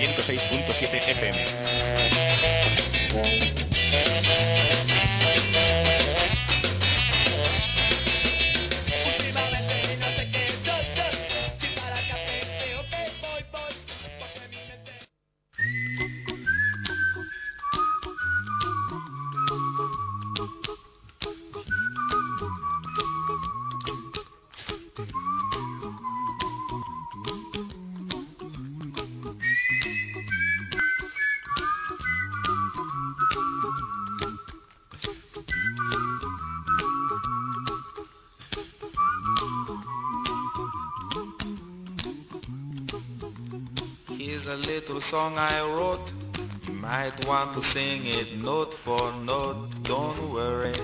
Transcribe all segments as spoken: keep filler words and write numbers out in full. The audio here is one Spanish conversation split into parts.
ciento seis punto siete F M. A little song I wrote, you might want to sing it note for note. Don't worry,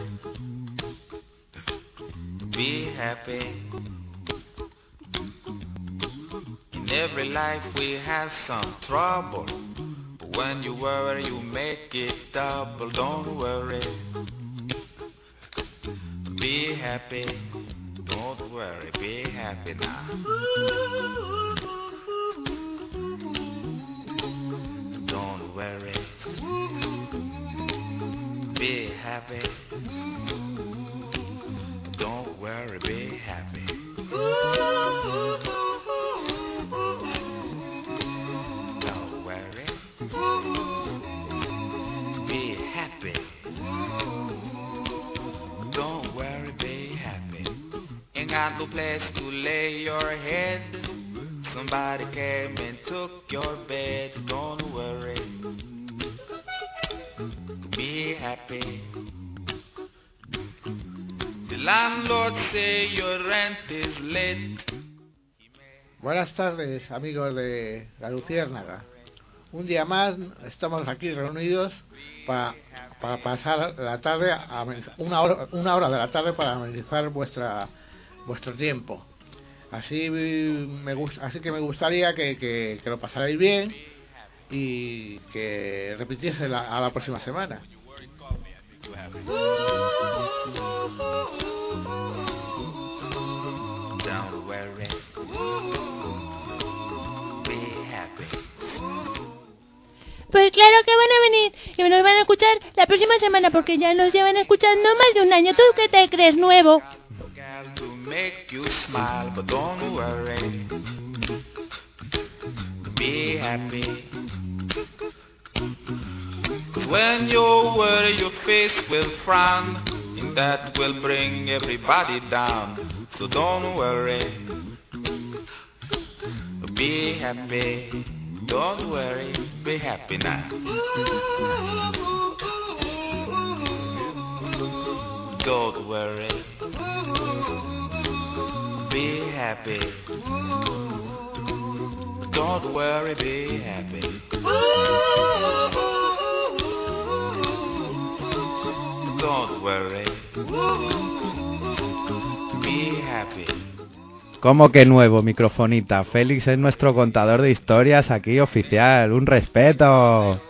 be happy. In every life we have some trouble, but when you worry you make it double. Don't worry, be happy. Don't worry, be happy now. Don't worry, be happy. Don't worry, be happy. Don't worry, be happy. Don't worry, be happy. Ain't got no place to lay your head. Somebody came and took your bed. Don't worry, be happy. The landlord say your rent is late. Buenas tardes, amigos de La Luciérnaga. Un día más estamos aquí reunidos para, para pasar la tarde, a, una, hora, una hora de la tarde para amenizar vuestra, vuestro tiempo. Así me gusta, así que me gustaría que, que, que lo pasarais bien y que repitiese la, a la próxima semana. Don't worry, be happy. Pues claro que van a venir y nos van a escuchar la próxima semana porque ya nos llevan escuchando más de un año. ¿Tú qué te crees nuevo? To make you smile, but don't worry, be happy. When you worry, your face will frown, and that will bring everybody down. So don't worry, be happy. Don't worry, be happy now. Don't worry, be happy. Don't worry, be happy. Don't worry, be happy. ¿Cómo que nuevo, microfonita? Félix es nuestro contador de historias aquí oficial. ¡Un respeto!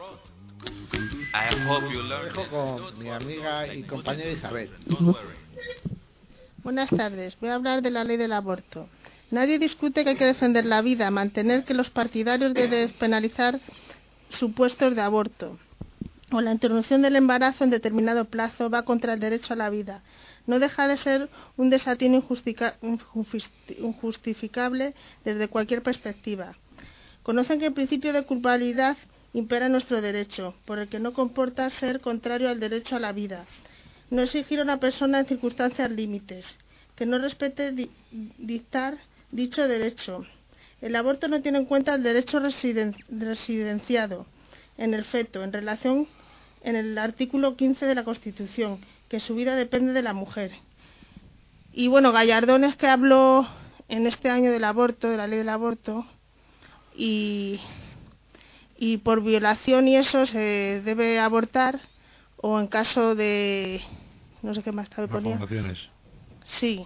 Lo dejo con mi amiga y compañera Isabel. Buenas tardes. Voy a hablar de la ley del aborto. Nadie discute que hay que defender la vida, mantener que los partidarios de despenalizar supuestos de aborto o la interrupción del embarazo en determinado plazo va contra el derecho a la vida. No deja de ser un desatino injustificable desde cualquier perspectiva. Conocen que el principio de culpabilidad impera nuestro derecho, por el que no comporta ser contrario al derecho a la vida. No exigir a una persona en circunstancias límites, que no respete di- dictar dicho derecho. El aborto no tiene en cuenta el derecho residen- residenciado en el feto, en relación en el artículo quince de la Constitución, que su vida depende de la mujer. Y bueno, Gallardón es que habló en este año del aborto, de la ley del aborto, y, y por violación y eso se debe abortar, o en caso de... no sé qué más estaba poniendo. Malformaciones. Sí.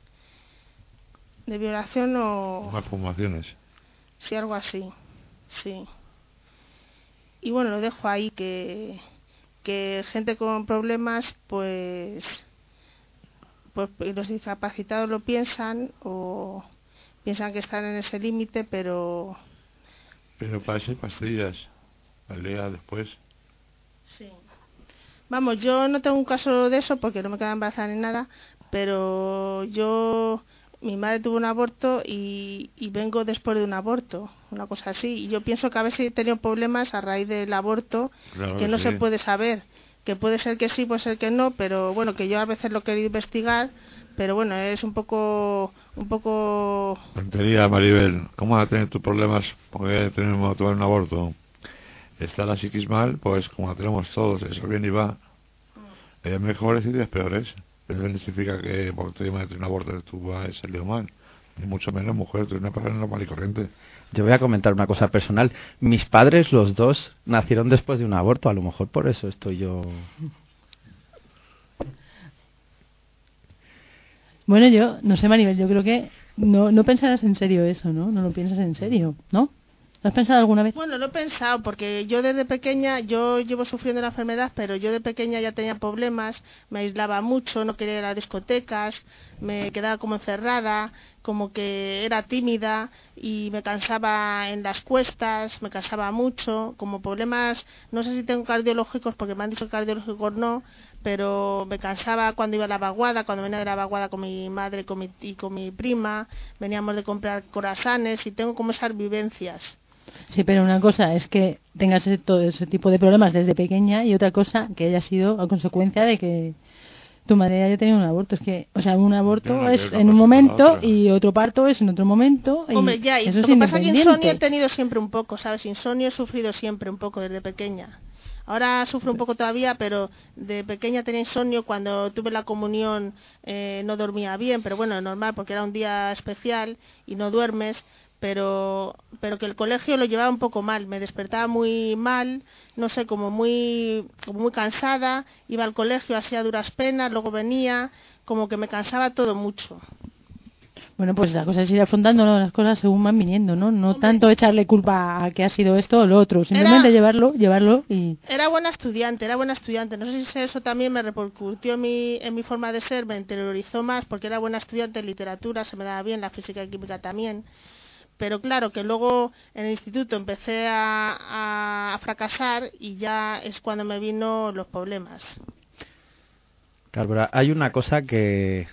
De violación o... Malformaciones. Sí, algo así. Sí. Y bueno, lo dejo ahí, que... que gente con problemas, pues, pues los discapacitados lo piensan o piensan que están en ese límite, pero Pero para eso hay pastillas. Al día después. Sí. Vamos, yo no tengo un caso de eso porque no me quedé embarazada ni nada, pero yo, mi madre tuvo un aborto y, y vengo después de un aborto, una cosa así. Y yo pienso que a veces he tenido problemas a raíz del aborto, Claro que no sí. se puede saber, que puede ser que sí, puede ser que no, pero bueno, que yo a veces lo he querido investigar, pero bueno, es un poco, un poco... Tontería, Maribel. ¿Cómo vas a tener tus problemas porque tenemos tomar un aborto? Está la psiquis mal, pues como la tenemos todos, eso viene y va. Hay mejores y días peores. Pero no significa que porque tú tienes un aborto tú vas a salir mal. Ni mucho menos, mujer, tú eres una persona normal y corriente. Yo voy a comentar una cosa personal. Mis padres, los dos, nacieron después de un aborto. A lo mejor por eso estoy yo... Bueno, yo, no sé, Maribel, yo creo que no, no pensarás en serio eso, ¿no? No lo piensas en serio, ¿no? ¿Lo has pensado alguna vez? Bueno, lo he pensado porque yo desde pequeña, yo llevo sufriendo la enfermedad, pero yo de pequeña ya tenía problemas, me aislaba mucho, no quería ir a las discotecas, me quedaba como encerrada, como que era tímida y me cansaba en las cuestas, me cansaba mucho, como problemas, no sé si tengo cardiológicos porque me han dicho que cardiológicos no, pero me cansaba cuando iba a la vaguada, cuando venía de la vaguada con mi madre con mi, y con mi prima, veníamos de comprar corazones y tengo como esas vivencias. Sí, pero una cosa es que tengas ese, todo ese tipo de problemas desde pequeña y otra cosa que haya sido a consecuencia de que tu madre haya tenido un aborto. Es que, o sea, un aborto no, es no, en no, un no, momento no, y otro parto es en otro momento. Y Hombre, ya, y eso lo es que pasa es que insomnio he independiente. tenido siempre un poco, ¿sabes? Insomnio he sufrido siempre un poco desde pequeña. Ahora sufro un poco todavía, pero de pequeña tenía insomnio. Cuando tuve la comunión eh, no dormía bien, pero bueno, normal porque era un día especial y no duermes. Pero, pero que el colegio lo llevaba un poco mal, me despertaba muy mal, no sé, como muy, como muy cansada, iba al colegio así a duras penas, luego venía, como que me cansaba todo mucho. Bueno, pues la cosa es ir afrontando, ¿no?, las cosas según van viniendo, ¿no? No Hombre, tanto echarle culpa a que ha sido esto o lo otro, simplemente era, llevarlo, llevarlo y... Era buena estudiante, era buena estudiante. No sé si eso también me repercutió en mi, en mi forma de ser, me interiorizó más porque era buena estudiante en literatura, se me daba bien, la física y química también. Pero claro, que luego en el instituto empecé a, a, a fracasar y ya es cuando me vino los problemas. Claro, pero hay una cosa que,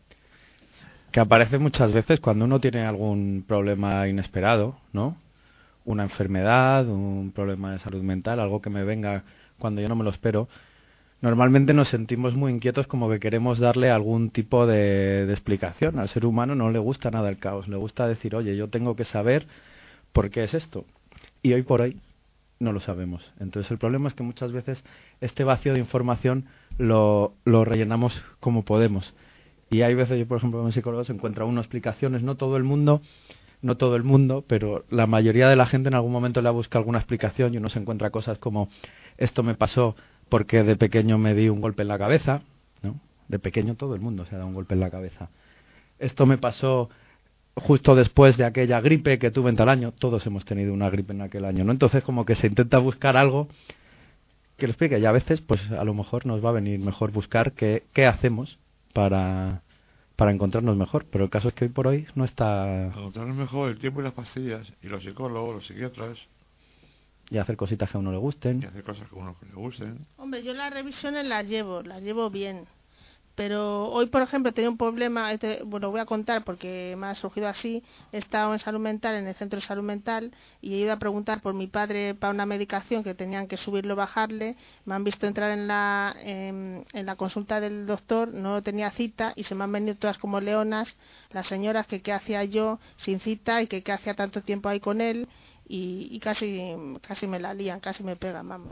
que aparece muchas veces cuando uno tiene algún problema inesperado, ¿no? Una enfermedad, un problema de salud mental, algo que me venga cuando yo no me lo espero. Normalmente nos sentimos muy inquietos, como que queremos darle algún tipo de, de explicación. Al ser humano no le gusta nada el caos, le gusta decir, oye, yo tengo que saber por qué es esto. Y hoy por hoy no lo sabemos. Entonces el problema es que muchas veces este vacío de información lo, lo rellenamos como podemos. Y hay veces, yo por ejemplo, como psicólogo se encuentra unas explicaciones, no todo el mundo, no todo el mundo, pero la mayoría de la gente en algún momento le busca alguna explicación y uno se encuentra cosas como, esto me pasó porque de pequeño me di un golpe en la cabeza, ¿no? De pequeño todo el mundo se da un golpe en la cabeza. Esto me pasó justo después de aquella gripe que tuve en tal año. Todos hemos tenido una gripe en aquel año, ¿no? Entonces como que se intenta buscar algo que lo explique. Y a veces, pues a lo mejor nos va a venir mejor buscar qué, qué hacemos para, para encontrarnos mejor. Pero el caso es que hoy por hoy no está... Encontrarnos mejor el tiempo y las pastillas. Y los psicólogos, los psiquiatras... Y hacer cositas que a uno le gusten. Y hacer cosas que a uno le gusten. Hombre, yo las revisiones las llevo, las llevo bien. Pero hoy, por ejemplo, he tenido un problema, este, bueno, voy a contar porque me ha surgido así. He estado en salud mental, en el centro de salud mental, y he ido a preguntar por mi padre para una medicación que tenían que subirlo o bajarle. Me han visto entrar en la, en, en la consulta del doctor, no tenía cita, y se me han venido todas como leonas las señoras que qué hacía yo sin cita y que qué hacía tanto tiempo ahí con él. Y, y casi casi me la lían, casi me pegan, vamos.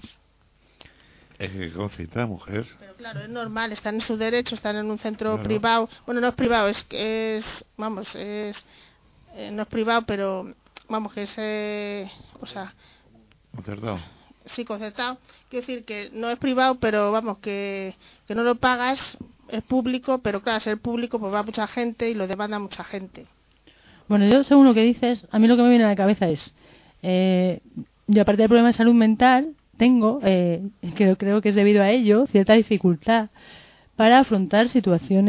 Es que con cita, mujer. Pero claro, es normal, están en su derecho, están en un centro Claro. privado. Bueno, no es privado, es que es, vamos, es, eh, no es privado, pero vamos, que es, eh, o sea... Concertado. Sí, concertado. Quiero decir que no es privado, pero vamos, que, que no lo pagas, es público, pero claro, ser público pues va mucha gente y lo demanda mucha gente. Bueno, yo según lo que dices, a mí lo que me viene a la cabeza es... Eh, yo aparte del problema de salud mental tengo, eh, creo, creo que es debido a ello, cierta dificultad para afrontar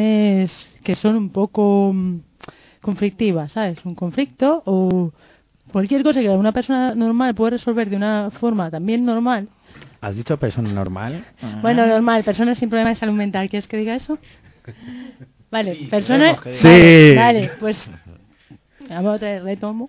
situaciones que son un poco mm, conflictivas, ¿sabes? Un conflicto o cualquier cosa que una persona normal puede resolver de una forma también normal. ¿Has dicho persona normal? Bueno, normal, personas sin problemas de salud mental. ¿Quieres que diga eso? Vale, Sí, personas... que Sí. Vale, vale, pues... Vamos otra vez, retomo.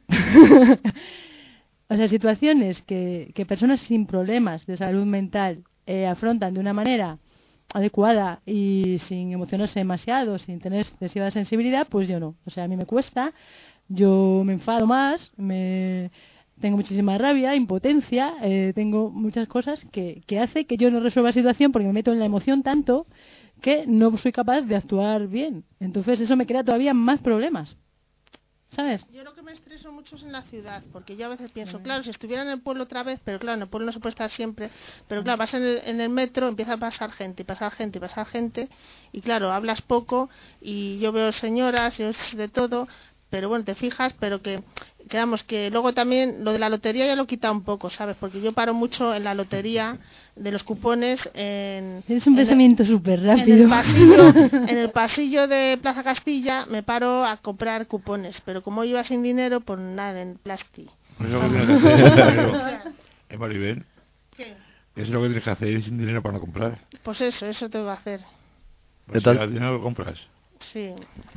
O sea, situaciones que, que personas sin problemas de salud mental eh, afrontan de una manera adecuada y sin emocionarse demasiado, sin tener excesiva sensibilidad, pues yo no. O sea, a mí me cuesta, yo me enfado más, me tengo muchísima rabia, impotencia, eh, tengo muchas cosas que, que hace que yo no resuelva la situación porque me meto en la emoción tanto que no soy capaz de actuar bien. Entonces eso me crea todavía más problemas. ¿Sabes? Yo lo que me estreso mucho es en la ciudad, porque yo a veces pienso, claro, si estuviera en el pueblo otra vez, pero claro, en el pueblo no se puede estar siempre, pero claro, vas en el, en el metro, empieza a pasar gente, y pasar gente, y pasar gente, y claro, hablas poco, y yo veo señoras, yo sé de todo, pero bueno, te fijas, pero que, que vamos, que luego también lo de la lotería ya lo he quitado un poco, ¿sabes? Porque yo paro mucho en la lotería de los cupones en... Es un en pensamiento el- súper En rápido. el, pasillo, en el pasillo de Plaza Castilla me paro a comprar cupones, pero como iba sin dinero, pues nada, en plasti. Es lo que tienes que hacer, ¿eh, Maribel? ¿Qué? Es lo que tienes que hacer, ir sin dinero para no comprar. Pues eso, eso tengo que hacer. Pues De si tal- al dinero lo compras. Sí.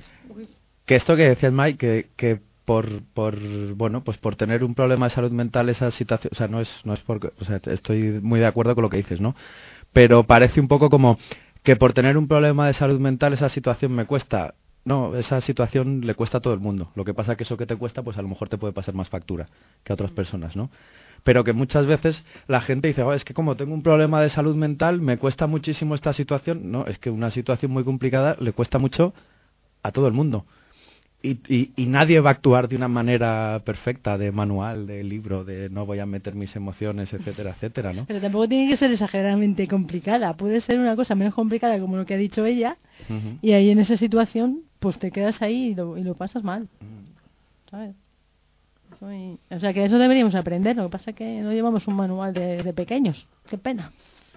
Que esto que decías, Mike, que, que por, por, bueno, pues por tener un problema de salud mental esa situación, o sea, no es, no es porque, o sea, estoy muy de acuerdo con lo que dices, ¿no? Pero parece un poco como que por tener un problema de salud mental esa situación me cuesta. No, esa situación le cuesta a todo el mundo. Lo que pasa que eso que te cuesta, pues a lo mejor te puede pasar más factura que a otras personas, ¿no? Pero que muchas veces la gente dice, oh, es que como tengo un problema de salud mental, me cuesta muchísimo esta situación. No, es que una situación muy complicada le cuesta mucho a todo el mundo. Y, y, y nadie va a actuar de una manera perfecta, de manual, de libro, de no voy a meter mis emociones, etcétera, etcétera, ¿no? Pero tampoco tiene que ser exageradamente complicada. Puede ser una cosa menos complicada como lo que ha dicho ella, Uh-huh. y ahí en esa situación pues te quedas ahí y lo, y lo pasas mal. ¿Sabes? Soy- O sea que eso deberíamos aprender. Lo que pasa es que no llevamos un manual de, de pequeños. Qué pena.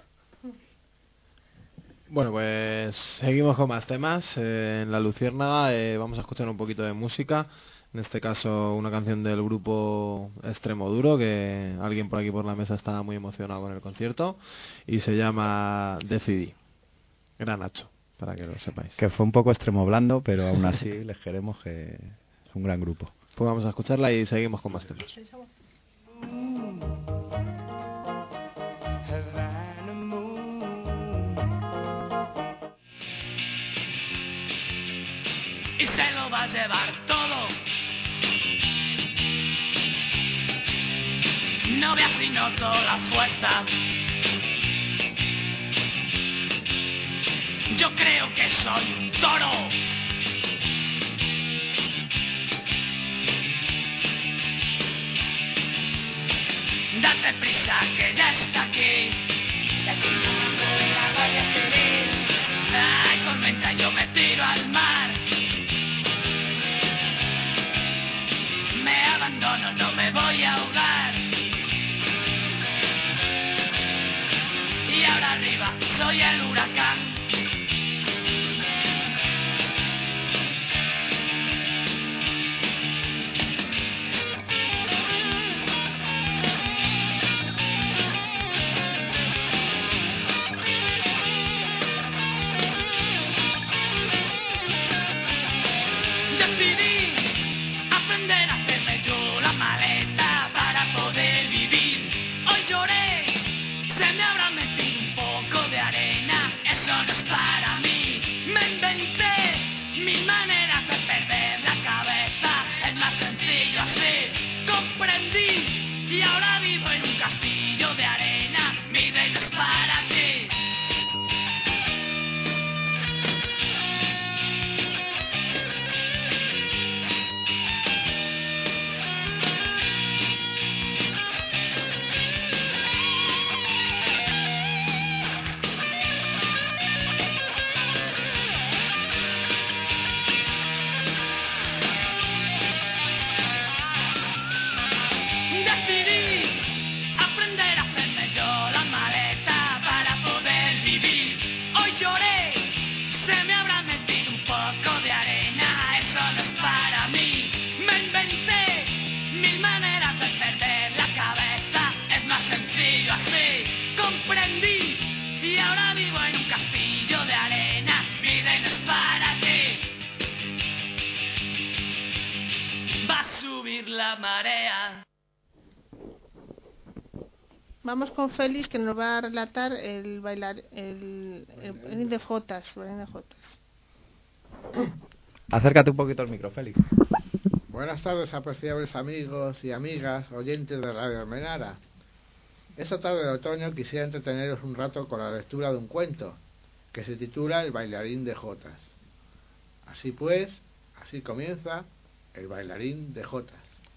Bueno, pues seguimos con más temas. Eh, en La Luciérnaga eh, vamos a escuchar un poquito de música. En este caso, una canción del grupo Extremoduro, que alguien por aquí por la mesa está muy emocionado con el concierto. Y se llama Decidí. Gran Nacho, para que lo sepáis. Que fue un poco extremo blando, pero aún así les queremos, que es un gran grupo. Pues vamos a escucharla y seguimos con más temas. Y se lo va a llevar todo. No veas si noto la fuerza. Yo creo que soy un toro. Date prisa que ya está aquí. Ay, tormenta, yo me tiro al mar. Me abandono, no me voy a ahogar. Y ahora arriba soy el huracán. Decidí aprender a hacerme yo la maleta para poder vivir. Hoy lloré, se me habrá metido un poco de arena. Eso no es para mí. Me inventé mi manera de perder la cabeza. Es más sencillo así. Comprendí y ahora vivo en un castillo de arena. Mi reino es para ti. Decidí la marea. Vamos con Félix, que nos va a relatar el bailar, el, el, el de Jotas, el de Jotas. Acércate un poquito al micro, Félix. Buenas tardes, apreciables amigos y amigas, oyentes de Radio Almenara. Esta tarde de otoño quisiera entreteneros un rato con la lectura de un cuento que se titula El bailarín de Jotas. Así pues, así comienza El bailarín de Jotas.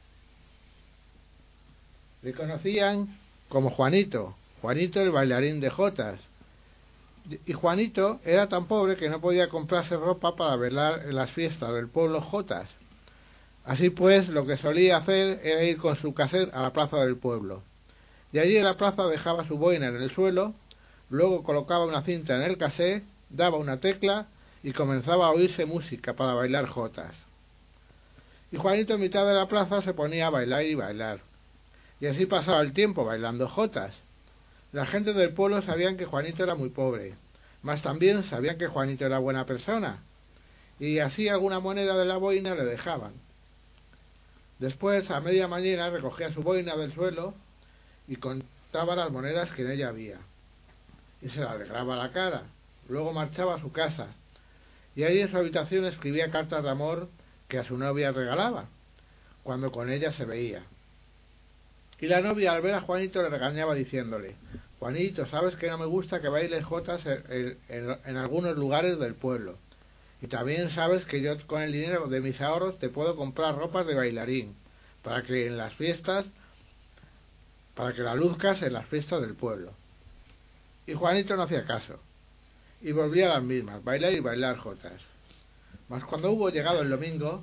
Le conocían como Juanito, Juanito el bailarín de Jotas. Y Juanito era tan pobre que no podía comprarse ropa para bailar en las fiestas del pueblo Jotas. Así pues, lo que solía hacer era ir con su casete a la plaza del pueblo. Y allí en la plaza dejaba su boina en el suelo, luego colocaba una cinta en el casé, daba una tecla y comenzaba a oírse música para bailar jotas. Y Juanito en mitad de la plaza se ponía a bailar y bailar. Y así pasaba el tiempo bailando jotas. La gente del pueblo sabían que Juanito era muy pobre, mas también sabían que Juanito era buena persona, y así alguna moneda de la boina le dejaban. Después, a media mañana, recogía su boina del suelo y contaba las monedas que en ella había, y se le alegraba la cara. Luego marchaba a su casa, y ahí en su habitación escribía cartas de amor que a su novia regalaba, cuando con ella se veía. Y la novia, al ver a Juanito, le regañaba diciéndole: Juanito, sabes que no me gusta que bailes jotas en, en, en, en algunos lugares del pueblo, y también sabes que yo con el dinero de mis ahorros te puedo comprar ropas de bailarín, para que en las fiestas para que la luzcas en las fiestas del pueblo. Y Juanito no hacía caso, y volvía a las mismas, bailar y bailar jotas. Mas cuando hubo llegado el domingo,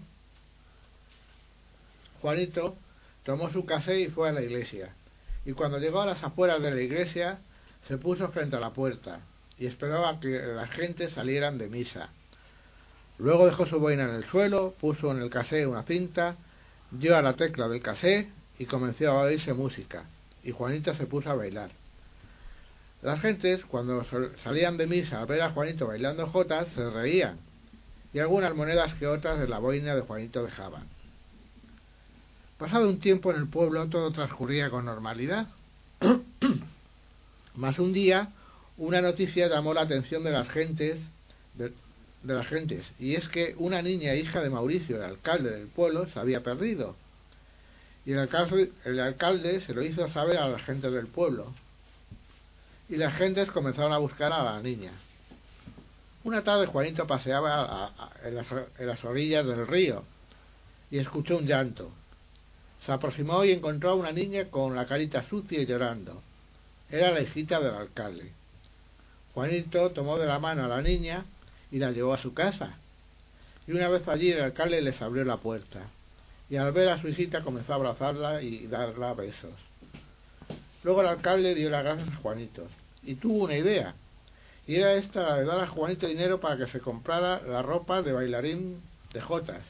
Juanito tomó su casé y fue a la iglesia, y cuando llegó a las afueras de la iglesia, se puso frente a la puerta, y esperaba a que la gente salieran de misa. Luego dejó su boina en el suelo, puso en el casé una cinta, dio a la tecla del casé, y comenzó a oírse música, y Juanito se puso a bailar. Las gentes, cuando salían de misa al ver a Juanito bailando jotas, se reían, y algunas monedas que otras de la boina de Juanito dejaban. Pasado un tiempo en el pueblo todo transcurría con normalidad. Mas un día una noticia llamó la atención de las gentes, de, de las gentes, y es que una niña hija de Mauricio, el alcalde del pueblo, se había perdido. Y el alcalde, el alcalde se lo hizo saber a las gentes del pueblo, y las gentes comenzaron a buscar a la niña. Una tarde Juanito paseaba a, a, en, las, en las orillas del río y escuchó un llanto. Se aproximó y encontró a una niña con la carita sucia y llorando. Era la hijita del alcalde. Juanito tomó de la mano a la niña y la llevó a su casa. Y una vez allí el alcalde les abrió la puerta. Y al ver a su hijita comenzó a abrazarla y darla besos. Luego el alcalde dio las gracias a Juanito y tuvo una idea. Y era esta, la de dar a Juanito dinero para que se comprara la ropa de bailarín de jotas.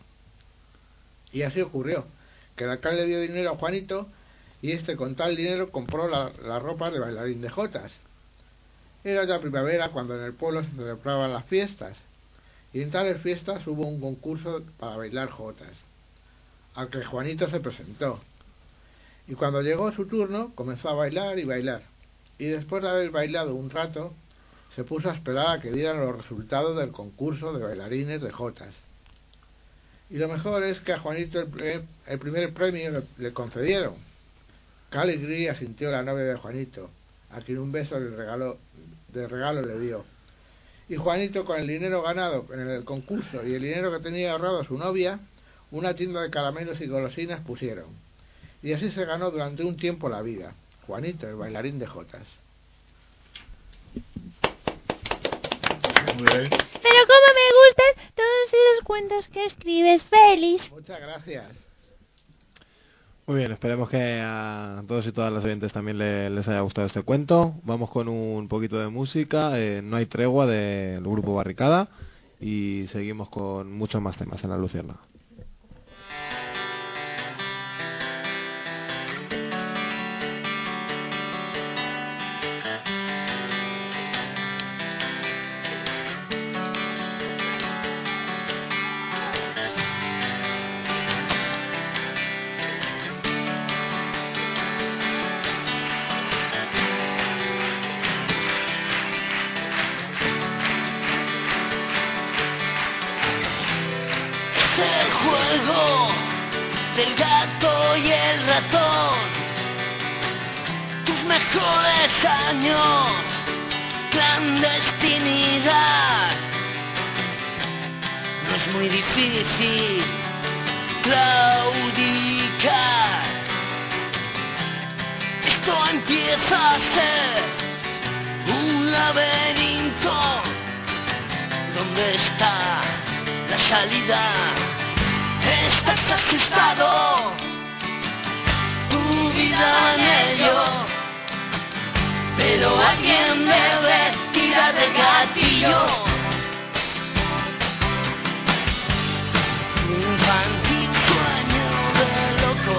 Y así ocurrió, que el alcalde dio dinero a Juanito y este con tal dinero compró la, la ropa de bailarín de jotas. Era ya primavera cuando en el pueblo se celebraban las fiestas, y en tales fiestas hubo un concurso para bailar jotas, al que Juanito se presentó. Y cuando llegó su turno comenzó a bailar y bailar, y después de haber bailado un rato se puso a esperar a que dieran los resultados del concurso de bailarines de jotas. Y lo mejor es que a Juanito el, pre, el primer premio le, le concedieron. Qué alegría sintió la novia de Juanito, a quien un beso de regalo, de regalo le dio. Y Juanito, con el dinero ganado en el concurso y el dinero que tenía ahorrado su novia, una tienda de caramelos y golosinas pusieron. Y así se ganó durante un tiempo la vida. Juanito, el bailarín de jotas. Muy bien. Pero cómo me gustan todos esos cuentos que escribes, Félix. Muchas gracias. Muy bien, esperemos que a todos y todas las oyentes también le, les haya gustado este cuento. Vamos con un poquito de música, eh, No hay tregua, del grupo Barricada, y seguimos con muchos más temas en La Luciérnaga. años, clandestinidad. No es muy difícil claudicar. Esto empieza a ser un laberinto. ¿Dónde está la salida? Estás asustado, tu vida en ello, pero alguien debe tirar del gatillo. Un infantil sueño de loco,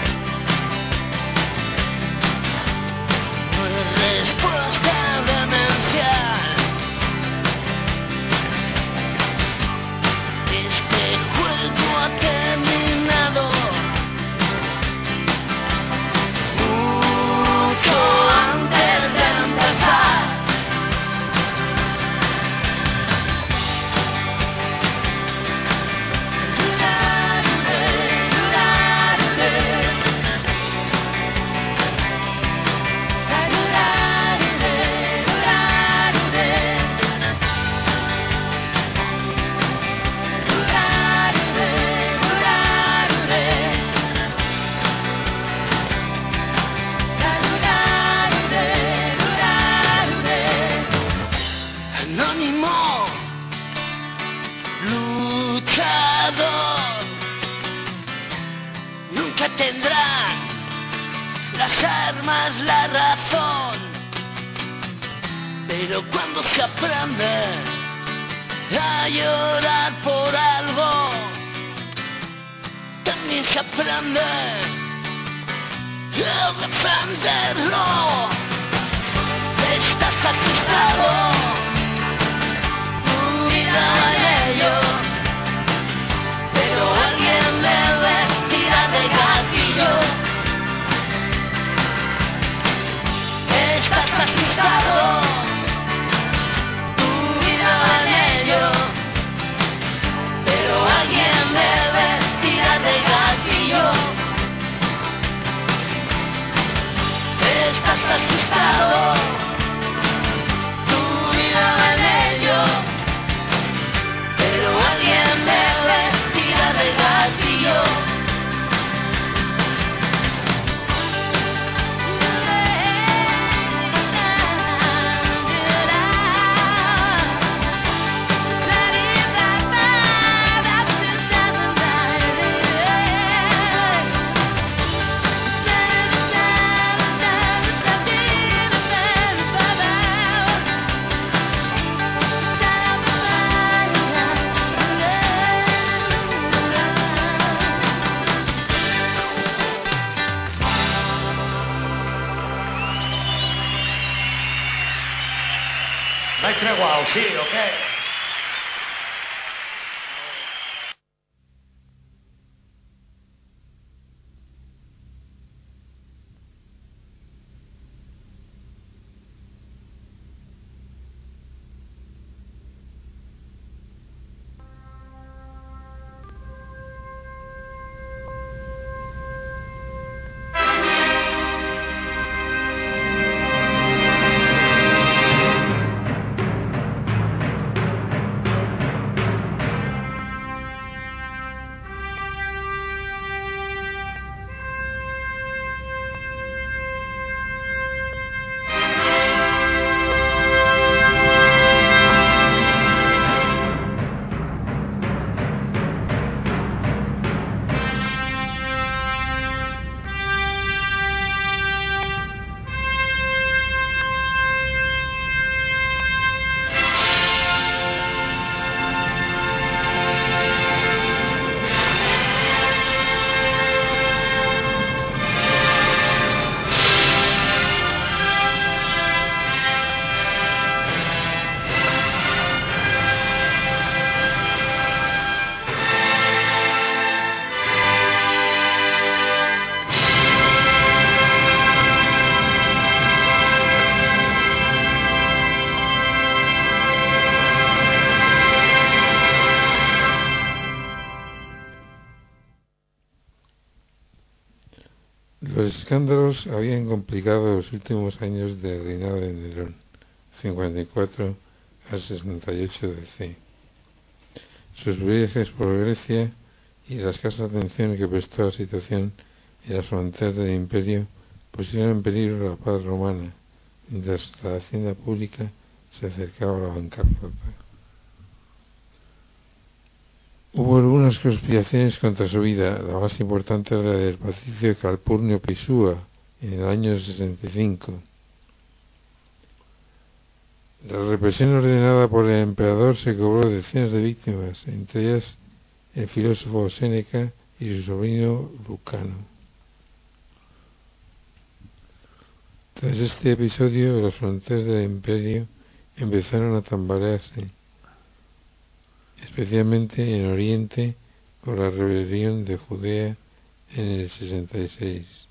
no es respuesta demencial. Este juego ha terminado mucho antes de empezar. Anónimo, luchador, nunca tendrán las armas, la razón, pero cuando se aprende a llorar por algo, también se aprende a defenderlo. Estás asustado, vida en ello, pero alguien debe tirar del gatillo. Estás asustado, tu vida en ello, pero alguien debe tirar del gatillo. Estás asustado, tu vida en ello, pero alguien debe tirar del gatillo. No hay tregua, ¿o sí o qué? escándalos habían complicado los últimos años del reinado de Nerón, cincuenta y cuatro a sesenta y ocho D C. Sus viajes por Grecia y la escasa atención que prestó a la situación en las fronteras del imperio pusieron en peligro la paz romana, mientras la hacienda pública se acercaba a la bancarrota. Hubo algunas conspiraciones contra su vida. La más importante era la del patricio Calpurnio Pisúa en el año sesenta y cinco. La represión ordenada por el emperador se cobró decenas de víctimas, entre ellas el filósofo Séneca y su sobrino Lucano. Tras este episodio, las fronteras del imperio empezaron a tambalearse, especialmente en Oriente, con la rebelión de Judea en el sesenta y seis.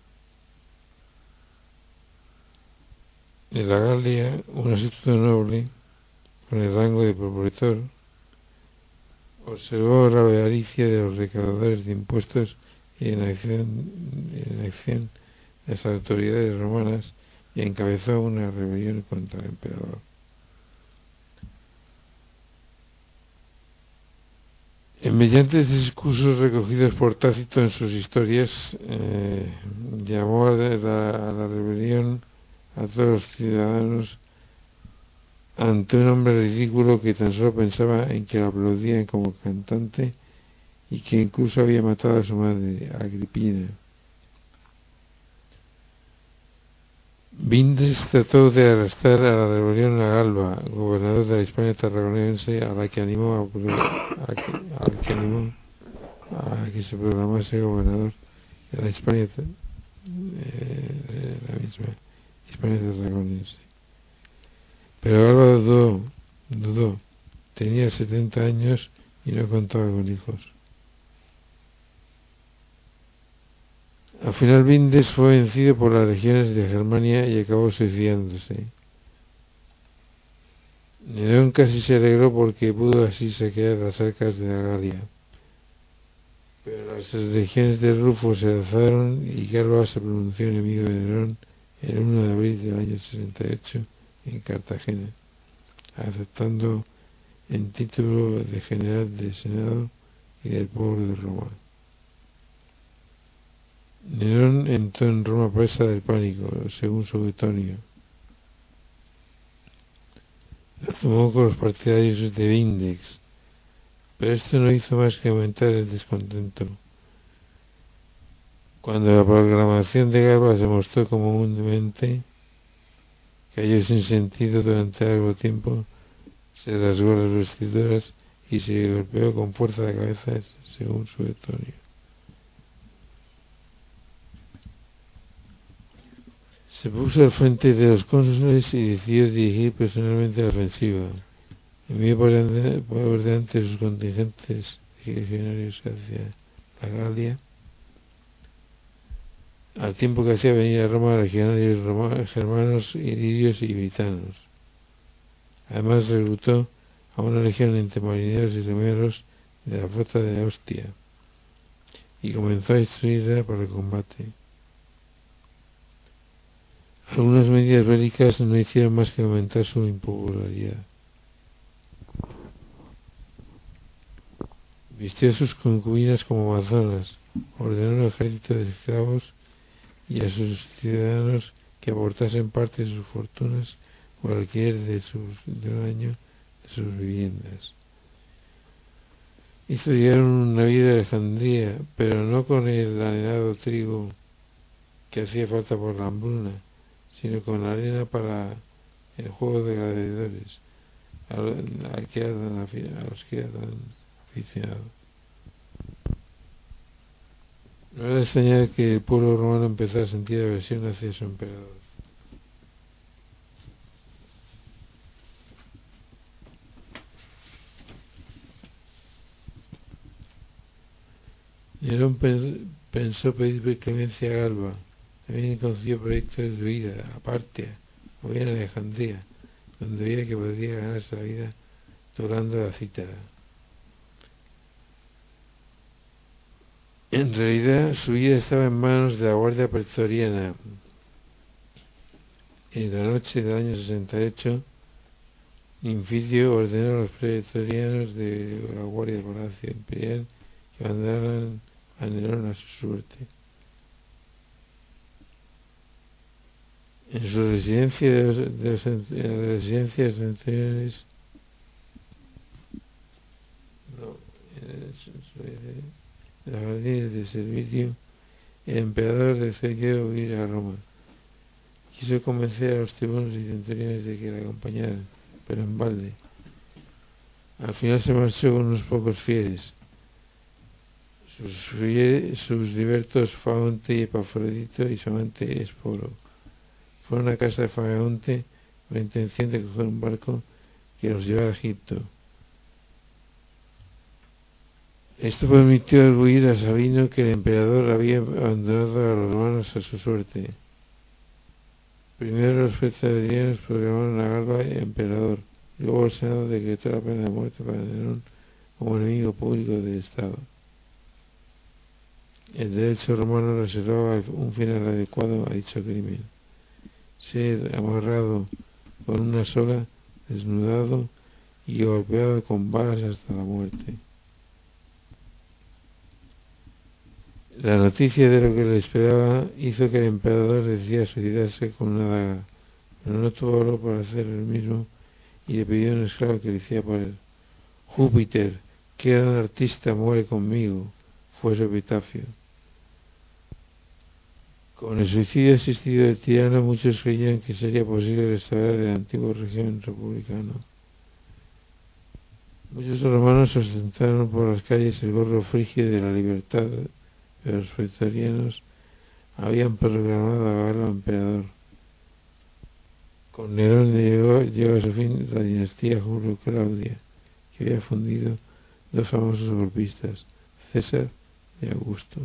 En la Galia, un astuto noble, con el rango de propretor, observó la avaricia de los recaudadores de impuestos y en acción, en acción de las autoridades romanas y encabezó una rebelión contra el emperador. En mediante discursos recogidos por Tácito en sus historias, eh, llamó a la, a la rebelión a todos los ciudadanos ante un hombre ridículo que tan solo pensaba en que lo aplaudían como cantante y que incluso había matado a su madre, Agripina. Vindes trató de arrestar a la rebelión a Galba, gobernador de la Hispania tarragonense, a la que animó a, a, que, a que animó a que se proclamase gobernador de la Hispania, eh, la misma Hispania tarragonense. Pero Galba dudó, dudó, tenía setenta años y no contaba con hijos. Al final Vindes fue vencido por las legiones de Germania y acabó suicidándose. Nerón casi se alegró porque pudo así saquear las arcas de la Galia. Pero las legiones de Rufo se alzaron y Galba se pronunció enemigo de Nerón el uno de abril del año sesenta y ocho en Cartagena, aceptando el título de general del Senado y del pueblo de Roma. Nerón entró en Roma presa del pánico, según Suetonio. La tomó con los partidarios de Vindex, pero esto no hizo más que aumentar el descontento. Cuando la proclamación de Galba se mostró como un demente, cayó sin sentido durante largo tiempo, se rasgó las vestiduras y se golpeó con fuerza la cabeza, según Suetonio. Se puso al frente de los cónsules y decidió dirigir personalmente la ofensiva. Envió por delante sus contingentes legionarios hacia la Galia, al tiempo que hacía venir a Roma legionarios romanos, germanos, ilirios y britanos. Además reclutó a una legión entre marineros y remeros de la flota de Ostia y comenzó a instruirla para el combate. Algunas medidas bélicas no hicieron más que aumentar su impopularidad. Vistió a sus concubinas como amazonas, ordenó un ejército de esclavos y a sus ciudadanos que aportasen parte de sus fortunas por alquiler de, sus, de un año de sus viviendas. Hizo llegar un navío de Alejandría, pero no con el anhelado trigo que hacía falta por la hambruna, sino con la arena para el juego de gladiadores, a, a, que eran, a los que eran aficionados. No era extrañar que el pueblo romano empezara a sentir aversión hacia su emperador. Nerón pensó pedir clemencia a Galba. También concibió proyectos de huida a Partia o bien a Alejandría, donde veía que podría ganarse la vida tocando la cítara. En realidad, su vida estaba en manos de la Guardia Pretoriana. En la noche del año sesenta y ocho, Inficio ordenó a los pretorianos de la Guardia del Palacio Imperial que mandaran a Nerón a su suerte. En su residencia de los, de los, en la residencia de los centuriones, no, en los jardines de servicio, el emperador decidió huir a Roma. Quiso convencer a los tribunos y centuriones de que le acompañaran, pero en balde. Al final se marchó con unos pocos fieles. Sus, fieles, sus libertos Faonte y Epafrodito y su amante Esporo fueron a casa de Faonte con la intención de coger un barco que los llevara a Egipto. Esto permitió huir a Sabino, que el emperador había abandonado a los romanos a su suerte. Primero los pretorianos proclamaron a Galba emperador, luego el Senado decretó la pena de muerte para Nerón como enemigo público del Estado. El derecho romano reservaba un final adecuado a dicho crimen: ser amarrado con una soga, desnudado y golpeado con balas hasta la muerte. La noticia de lo que le esperaba hizo que el emperador decidiera suicidarse con una daga, pero no tuvo valor para hacer el mismo y le pidió a un esclavo que lo hiciera por él. Júpiter, qué gran artista, muere conmigo, fue su epitafio. Con el suicidio asistido del tirano, muchos creyeron que sería posible restaurar el antiguo régimen republicano. Muchos romanos ostentaron por las calles el gorro frigio de la libertad, pero los pretorianos habían proclamado a Galo emperador. Con Nerón llegó, llegó a su fin la dinastía Julio-Claudia, que había fundido dos famosos golpistas, César y Augusto.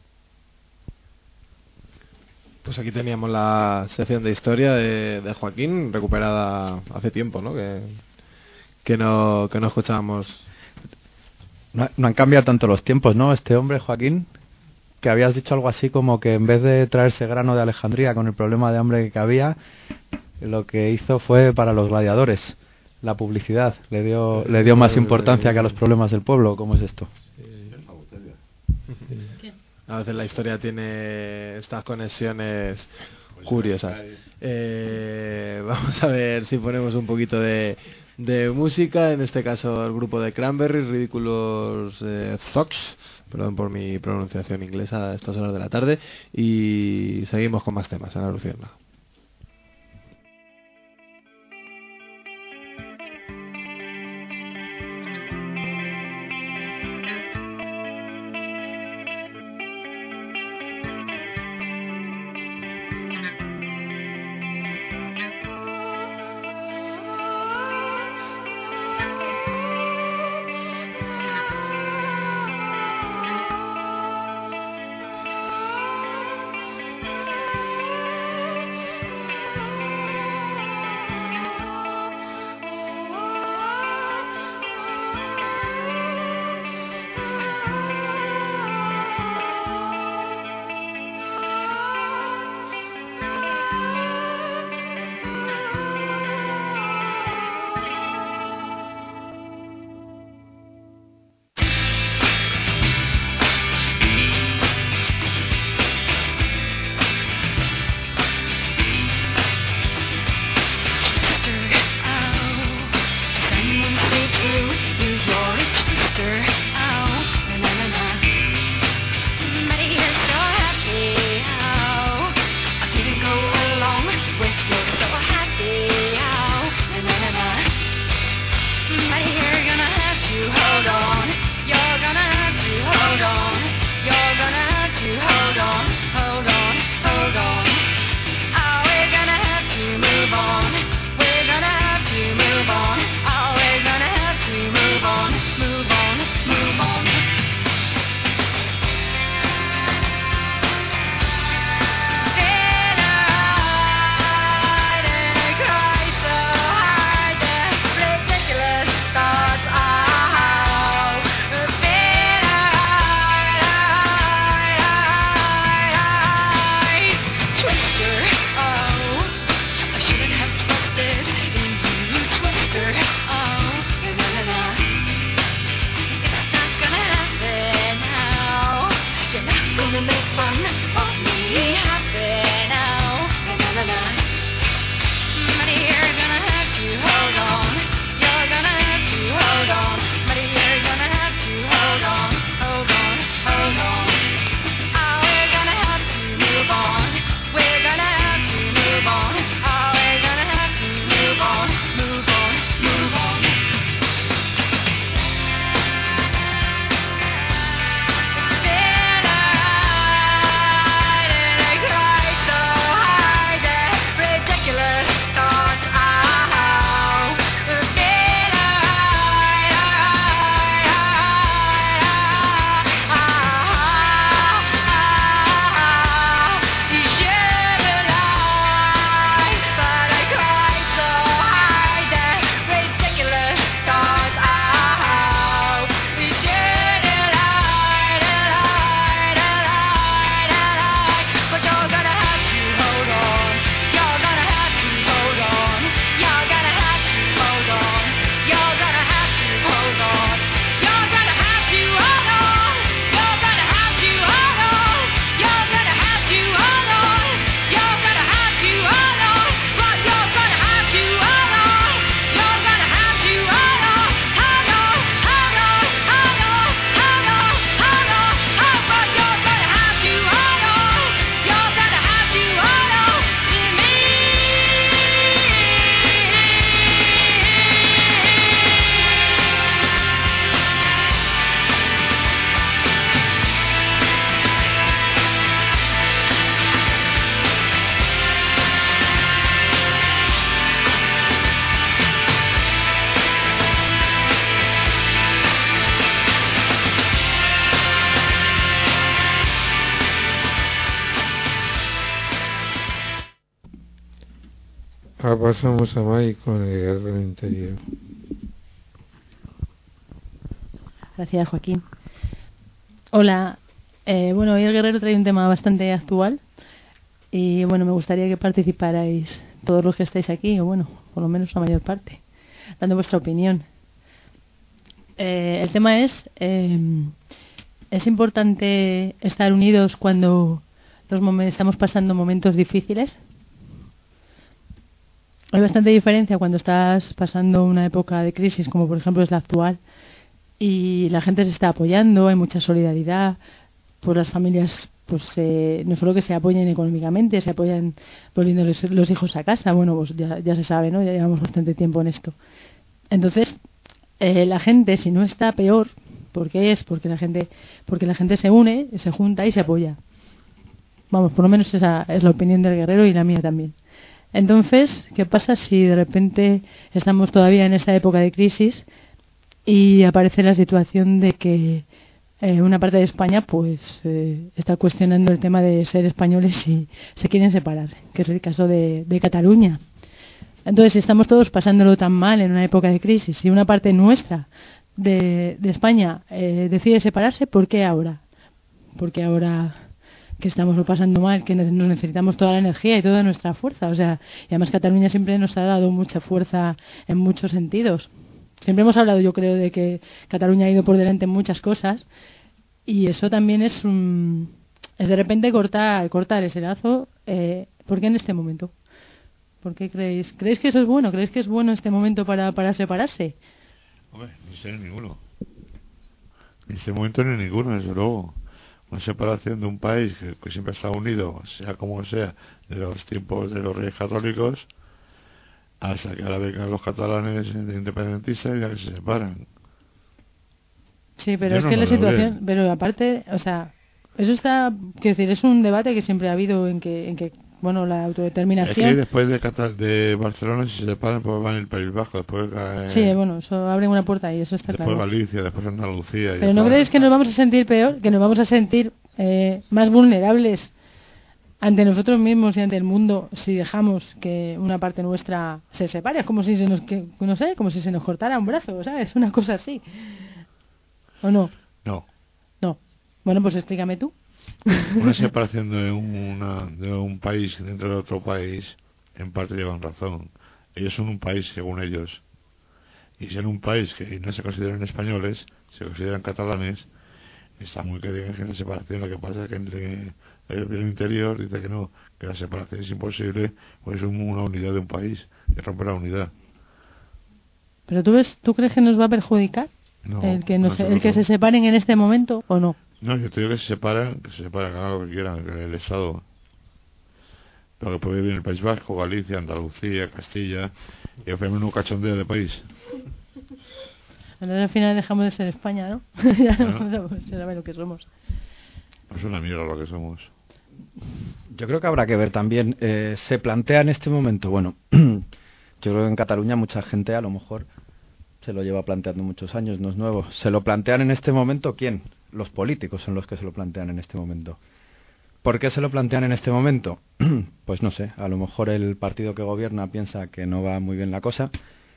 Pues aquí teníamos la sección de historia de, de Joaquín, recuperada hace tiempo, ¿no? Que, que no que no escuchábamos. No, no han cambiado tanto los tiempos, ¿no? Este hombre, Joaquín, que habías dicho algo así como que en vez de traerse grano de Alejandría con el problema de hambre que había, lo que hizo fue para los gladiadores, la publicidad. Le dio, le dio más importancia que a los problemas del pueblo. ¿Cómo es esto? A veces la historia tiene estas conexiones curiosas. Eh, vamos a ver si ponemos un poquito de, de música. En este caso el grupo de Cranberries, Ridiculous eh, Thoughts. Perdón por mi pronunciación inglesa a estas horas de la tarde. Y seguimos con más temas en la Luciérnaga. Oh, Ahora pasamos a Mai con el guerrero interior. Gracias, Joaquín. Hola. Eh, bueno, hoy el guerrero trae un tema bastante actual. Y bueno, me gustaría que participarais todos los que estáis aquí, o bueno, por lo menos la mayor parte, dando vuestra opinión. Eh, el tema es, eh, ¿es importante estar unidos cuando los momen- estamos pasando momentos difíciles? Hay bastante diferencia cuando estás pasando una época de crisis, como por ejemplo es la actual, y la gente se está apoyando, hay mucha solidaridad, pues las familias pues eh, no solo que se apoyen económicamente, se apoyan volviéndoles los hijos a casa, bueno, pues ya, ya se sabe, ¿no? Ya llevamos bastante tiempo en esto. Entonces, eh, la gente, si no está peor, ¿por qué es? Porque la gente, porque la gente se une, se junta y se apoya. Vamos, por lo menos esa es la opinión del guerrero y la mía también. Entonces, ¿qué pasa si de repente estamos todavía en esta época de crisis y aparece la situación de que Eh, una parte de España pues eh, está cuestionando el tema de ser españoles y se quieren separar, que es el caso de, de Cataluña? Entonces, si estamos todos pasándolo tan mal en una época de crisis y una parte nuestra de, de España eh, decide separarse, ¿por qué ahora? Porque ahora que estamos lo pasando mal, que nos necesitamos toda la energía y toda nuestra fuerza, o sea, y además Cataluña siempre nos ha dado mucha fuerza en muchos sentidos. Siempre hemos hablado, yo creo, de que Cataluña ha ido por delante en muchas cosas y eso también es un, es de repente cortar cortar ese lazo. Eh, ¿Por qué en este momento? ¿Por qué creéis? ¿Creéis que eso es bueno? ¿Creéis que es bueno este momento para, para separarse? Hombre, ni sé ninguno. En este momento ni ninguno, desde luego. Una separación de un país que, que siempre ha estado unido, sea como sea, de los tiempos de los reyes católicos, hasta que ahora vengan los catalanes independentistas y ya que se separan. Sí, pero Yo es no que lo la veo situación, bien. pero aparte, o sea, eso está, quiero decir, es un debate que siempre ha habido en que, en que bueno, la Es autodeterminación. que después de, Cata- de Barcelona, si se separan, pues van el País Bajo, después, eh, Sí, bueno, eso abre una puerta y eso está después claro. Galicia, después Andalucía. Y Pero ¿no después- creéis que nos vamos a sentir peor? Que nos vamos a sentir eh, más vulnerables ante nosotros mismos y ante el mundo si dejamos que una parte nuestra se separe. Es como si se nos, que, no sé, como si se nos cortara un brazo, ¿sabes? Una cosa así. ¿O no? No. No. Bueno, pues explícame tú. Una separación de, una, de un país dentro de otro país, en parte llevan razón. Ellos son un país, según ellos. Y si en un país que no se consideran españoles, se consideran catalanes, está muy que digan que es la separación. Lo que pasa es que el, el, el interior dice que no, que la separación es imposible, pues es una unidad de un país, que rompe la unidad. ¿Pero tú ves, tú crees que nos va a perjudicar No, el que no nos, se el que preocupe. se separen en este momento o no? No, yo te digo que se separan, que se separan, que hagan lo que quieran, que el Estado. Pero que puede vivir en el País Vasco, Galicia, Andalucía, Castilla, y al final un cachondeo de país. Entonces al final dejamos de ser España, ¿no? Ya no se sabe lo que somos. Es una mierda lo que somos. Yo creo que habrá que ver también, eh, se plantea en este momento, bueno, yo creo que en Cataluña mucha gente a lo mejor se lo lleva planteando muchos años, no es nuevo. ¿Se lo plantean en este momento quién? Los políticos son los que se lo plantean en este momento. ¿Por qué se lo plantean en este momento? Pues no sé, a lo mejor el partido que gobierna piensa que no va muy bien la cosa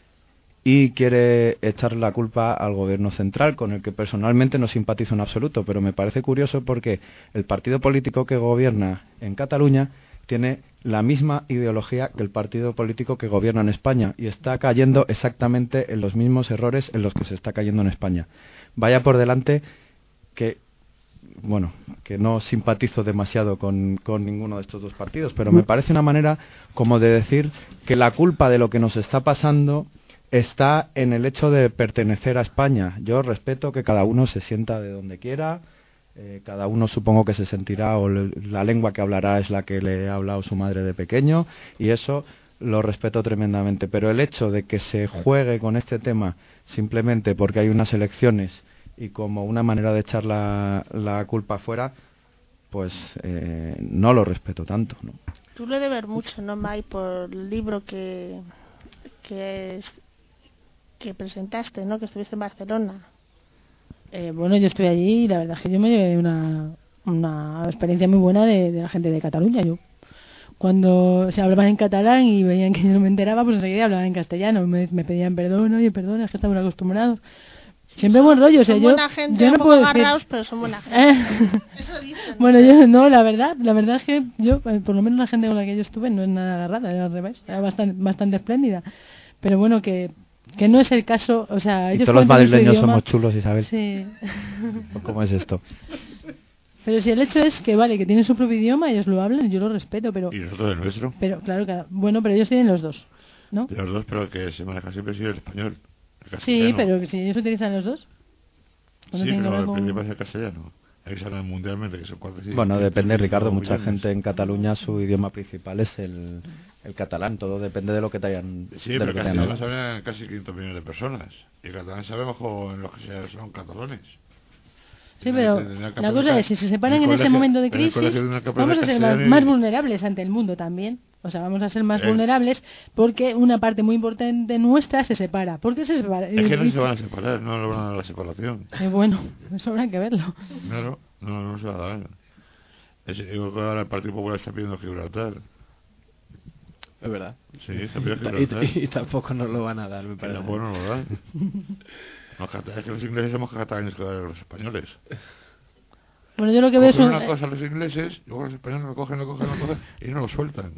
y quiere echar la culpa al gobierno central, con el que personalmente no simpatizo en absoluto, pero me parece curioso porque el partido político que gobierna en Cataluña tiene la misma ideología que el partido político que gobierna en España y está cayendo exactamente en los mismos errores en los que se está cayendo en España. Vaya por delante que, bueno, que no simpatizo demasiado con, con ninguno de estos dos partidos, pero me parece una manera como de decir que la culpa de lo que nos está pasando está en el hecho de pertenecer a España. Yo respeto que cada uno se sienta de donde quiera, eh, cada uno supongo que se sentirá o le, la lengua que hablará es la que le ha hablado su madre de pequeño y eso lo respeto tremendamente, pero el hecho de que se juegue con este tema simplemente porque hay unas elecciones y como una manera de echar la, la culpa afuera, pues eh, no lo respeto tanto, ¿no? Tú le debes mucho, ¿no, Mai, por el libro que, que, es, que presentaste, ¿no? Que estuviste en Barcelona. Eh, bueno, yo estoy allí y la verdad es que yo me llevé una, una experiencia muy buena de, de la gente de Cataluña. Yo cuando se hablaban en catalán y veían que yo no me enteraba, pues enseguida hablaban en castellano. Me, me pedían perdón, oye, perdón, es que estamos acostumbrados. Siempre buen rollo, o sea, son yo, buena gente, yo no un poco puedo decir... agarrados, pero son buena gente. Eso dicen. Bueno, yo no, la verdad, la verdad es que yo, por lo menos la gente con la que yo estuve no es nada agarrada, era al revés, era bastante, bastante espléndida. Pero bueno, que, que no es el caso, o sea, y ellos todos los pueden tener su madrileños idioma. somos chulos, Isabel. Sí. ¿Cómo es esto? Pero si el hecho es que, vale, que tienen su propio idioma, ellos lo hablan, yo lo respeto, pero... ¿Y nosotros el nuestro? Pero, claro, claro, bueno, pero ellos tienen los dos, ¿no? De los dos, pero el que se maneja siempre ha sido el español. El Sí, pero si ellos utilizan los dos. Sí, pero el principal es el castellano. Ahí se hablan mundialmente, que son cuatro idiomas. Bueno, depende, Ricardo. Mucha gente en Cataluña, su idioma principal es el, el catalán. Todo depende de lo que te hayan... Sí, de pero lo que el te hayan castellano saben casi quinientos millones de personas. Y el catalán sabe mejor en los que son catalanes. Sí, pero la cosa es, si se separan en, en este colegio, momento de crisis, vamos a ser más, y... más vulnerables ante el mundo también. O sea, vamos a ser más eh. vulnerables porque una parte muy importante nuestra se separa. ¿Por qué se separa? Es que no se van a separar, no lo van a dar la separación. Eh, bueno, eso habrá que verlo. Claro, no, no se va a dar. Es, digo que ahora el Partido Popular está pidiendo Gibraltar. Es verdad. Sí, está pidiendo Gibraltar. Y, y, y tampoco nos lo van a dar, me parece. Tampoco nos lo dan. Es que los ingleses somos catalanes que los españoles. Bueno, yo lo que veo es un... una cosa los ingleses, luego los españoles lo cogen, lo cogen, lo cogen y no lo sueltan.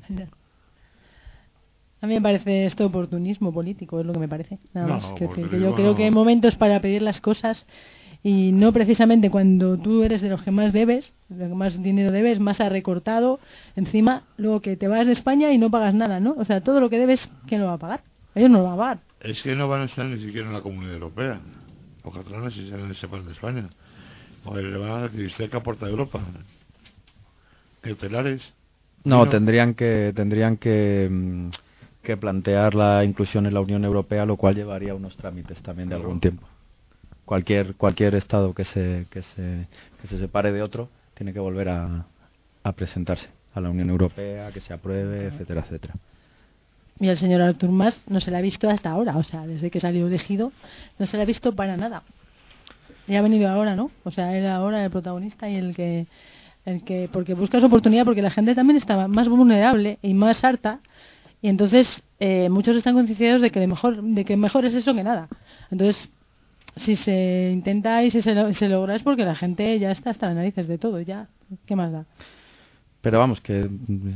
A mí me parece esto oportunismo político, es lo que me parece. Nada no, más. Que, que, que yo no. creo que hay momentos para pedir las cosas y no precisamente cuando tú eres de los que más debes, de los que más dinero debes, más ha recortado, encima luego que te vas de España y no pagas nada, ¿no? O sea, todo lo que debes, ¿quién lo va a pagar? Ellos no lo van a pagar. Es que no van a estar ni siquiera en la Comunidad Europea. Los catalanes si se separan de España. O le van a decir, ¿usted qué aporta a Europa? ¿Cautelares? No, tendrían que tendrían que, que plantear la inclusión en la Unión Europea, lo cual llevaría unos trámites también de algún tiempo. Cualquier cualquier estado que se que se que se separe de otro tiene que volver a, a presentarse a la Unión Europea, que se apruebe, etcétera, etcétera. Y al señor Artur Mas no se le ha visto hasta ahora, o sea, desde que salió elegido no se le ha visto para nada. Y ha venido ahora, ¿no? O sea, él ahora el protagonista y el que, el que porque busca su oportunidad, porque la gente también está más vulnerable y más harta, y entonces eh, muchos están concienciados de que de mejor, de que mejor es eso que nada. Entonces, si se intenta y si se, lo, se logra es porque la gente ya está hasta las narices de todo, ya, ¿qué más da? Pero vamos, que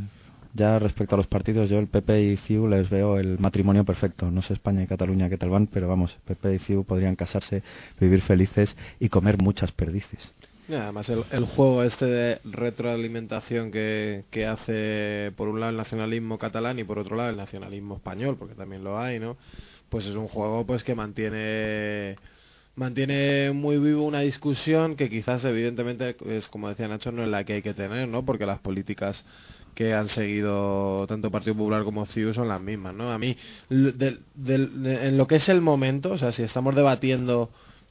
ya respecto a los partidos, yo el P P y C I U les veo el matrimonio perfecto. No sé España y Cataluña qué tal van, pero vamos, P P y C I U podrían casarse, vivir felices y comer muchas perdices. Y además el, el juego este de retroalimentación que, que hace por un lado el nacionalismo catalán y por otro lado el nacionalismo español, porque también lo hay, ¿no? Pues es un juego pues que mantiene mantiene muy vivo una discusión que quizás evidentemente es, como decía Nacho, no es la que hay que tener, ¿no? Porque las políticas que han seguido tanto Partido Popular como C I U son las mismas, ¿no? A mí, de, de, de, en lo que es el momento, o sea, si estamos debatiendo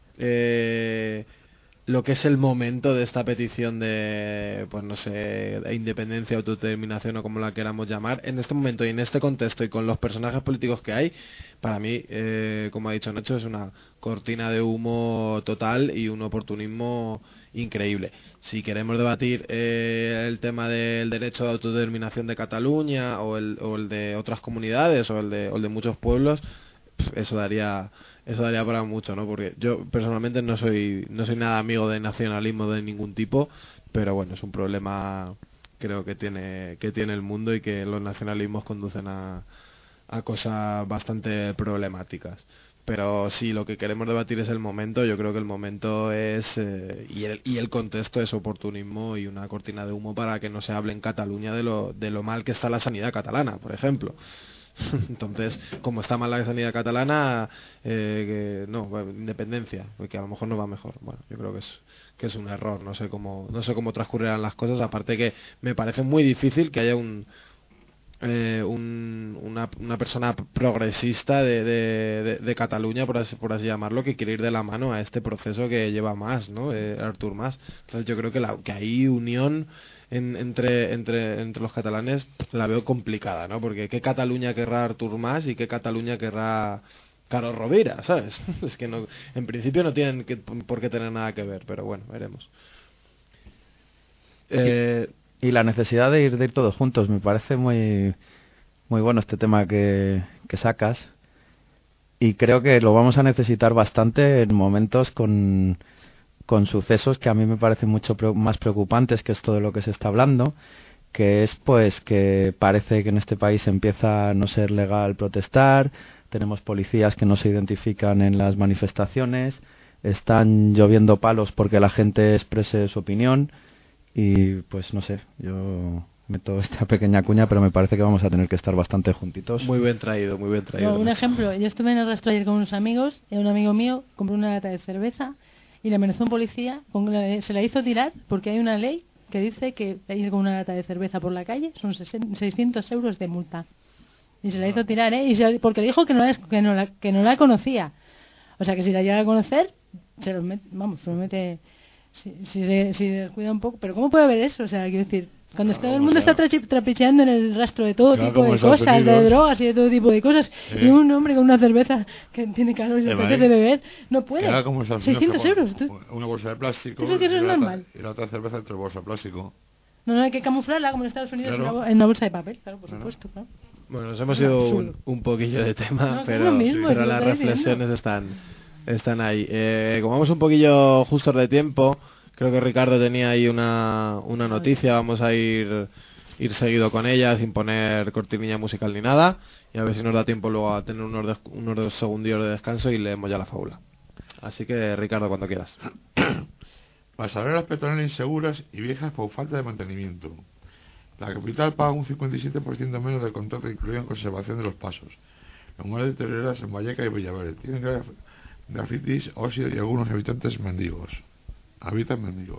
eh, lo que es el momento de esta petición de, pues no sé, de independencia, autodeterminación o como la queramos llamar, en este momento y en este contexto y con los personajes políticos que hay, para mí, eh, como ha dicho Nacho, es una cortina de humo total y un oportunismo increíble. Si queremos debatir eh, el tema del derecho de autodeterminación de Cataluña o el, o el de otras comunidades o el de, o el de muchos pueblos, pff, eso daría eso daría para mucho, ¿no? Porque yo personalmente no soy no soy nada amigo del nacionalismo de ningún tipo, pero bueno, es un problema creo que tiene que tiene el mundo y que los nacionalismos conducen a, a cosas bastante problemáticas. Pero si lo que queremos debatir es el momento, yo creo que el momento es, eh, y, el, y el contexto es oportunismo y una cortina de humo para que no se hable en Cataluña de lo, de lo mal que está la sanidad catalana, por ejemplo. Entonces, como está mal la sanidad catalana, eh, que, no, independencia, porque a lo mejor no va mejor. Bueno, yo creo que es que es un error, no sé cómo no sé cómo transcurrirán las cosas, aparte que me parece muy difícil que haya un Eh, un, una, una persona progresista de, de, de, de Cataluña, por así, por así llamarlo, que quiere ir de la mano a este proceso que lleva Mas, ¿no? Eh, Artur Mas. Entonces yo creo que, la, que hay unión en, entre, entre, entre los catalanes la veo complicada, ¿no? Porque ¿qué Cataluña querrá Artur Mas y qué Cataluña querrá Carlos Rovira, ¿sabes? Es que no, en principio no tienen que, por qué tener nada que ver, pero bueno, veremos. Eh... y la necesidad de ir, de ir todos juntos. Me parece muy, muy bueno este tema que, que sacas. Y creo que lo vamos a necesitar bastante en momentos con, con sucesos que a mí me parecen mucho pre- más preocupantes que esto de lo que se está hablando, que es pues que parece que en este país empieza a no ser legal protestar, tenemos policías que no se identifican en las manifestaciones, están lloviendo palos porque la gente exprese su opinión y pues no sé, yo meto esta pequeña cuña, pero me parece que vamos a tener que estar bastante juntitos. Muy bien traído, muy bien traído. No, un ejemplo, yo estuve en el rastro ayer con unos amigos, y un amigo mío compró una lata de cerveza y le amenazó un policía, con la- se la hizo tirar porque hay una ley que dice que ir con una lata de cerveza por la calle son seiscientos euros de multa. Y se la hizo tirar, ¿eh? Y se, porque dijo que no, la, que, no la, que no la conocía. O sea, que si la llega a conocer, se lo mete, vamos, se lo mete, si, si, se, si se descuida un poco. Pero ¿cómo puede haber eso? O sea, quiero decir, cuando Claro, todo el mundo o sea, está trachi- trapicheando en el rastro de todo claro, tipo como de Estados cosas, de Unidos. drogas y de todo tipo de cosas, Eh. y un hombre con una cerveza que tiene calor y le Eh, apetece vale. beber, no puede. Que haga como Estados Unidos, seiscientos que euros. ponga ¿Tú? una bolsa de plástico ¿Tú crees que eso y, es la otra, normal? y la otra cerveza entre bolsa de plástico. No, no, hay que camuflarla como en Estados Unidos en, Claro. una, en una bolsa de papel, claro, por Claro. supuesto, claro. Bueno, nos hemos No, ido absurdo. un, un poquillo de tema, No, que es pero, lo mismo, pero es lo las que estoy reflexiones están, están ahí. Eh, como vamos un poquillo justos de tiempo, creo que Ricardo tenía ahí una, una noticia, vamos a ir, ir seguido con ella, sin poner cortinilla musical ni nada, y a ver si nos da tiempo luego a tener unos, de- unos dos segundillos de descanso y leemos ya la fábula. Así que, Ricardo, cuando quieras. Pasarelas peatonales inseguras y viejas por falta de mantenimiento. La capital paga un cincuenta y siete por ciento menos del contrato incluido en conservación de los pasos. Los más deterioradas en Valleca y Villaverde. Tienen graf- grafitis, óxido y algunos habitantes mendigos. Habitan mendigos.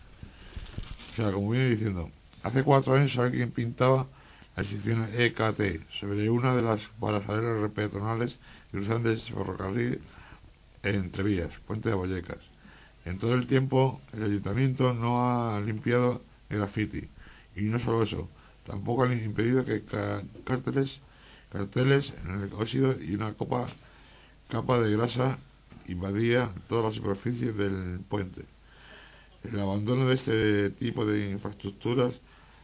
O sea, como viene diciendo, hace cuatro años alguien pintaba la sección E K T sobre una de las pasarelas peatonales cruzantes de ferrocarril entre vías, Puente de Vallecas. En todo el tiempo el ayuntamiento no ha limpiado el graffiti. Y no solo eso, tampoco han impedido que ca- carteles, carteles en el óxido y una copa, capa de grasa invadía toda la superficie del puente. El abandono de este tipo de infraestructuras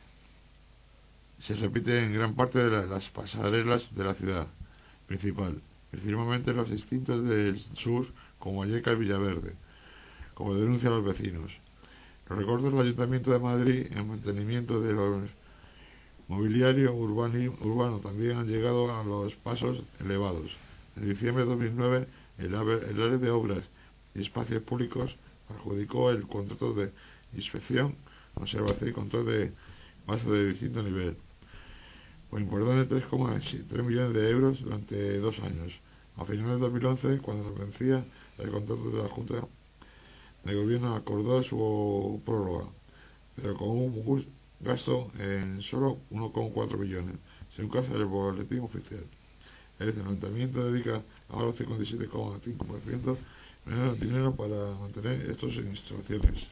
se repite en gran parte de la- las pasarelas de la ciudad principal, principalmente en los distritos del sur como Vallecas y Villaverde, como denuncian los vecinos. Los recortes del Ayuntamiento de Madrid en mantenimiento de los mobiliario urbani- urbano también han llegado a los pasos elevados. En diciembre de dos mil nueve, el, ave- el área de obras y espacios públicos adjudicó el contrato de inspección, conservación y control de pasos de distinto nivel, por importe de tres coma tres millones de euros durante dos años. A finales de dos mil once, cuando se vencía el contrato de la Junta de Gobierno, acordó su prórroga, pero con un gasto en solo uno coma cuatro millones, según caso del boletín oficial. Es decir, el Ayuntamiento dedica ahora un cincuenta y siete coma cinco por ciento menos dinero para mantener estas instalaciones.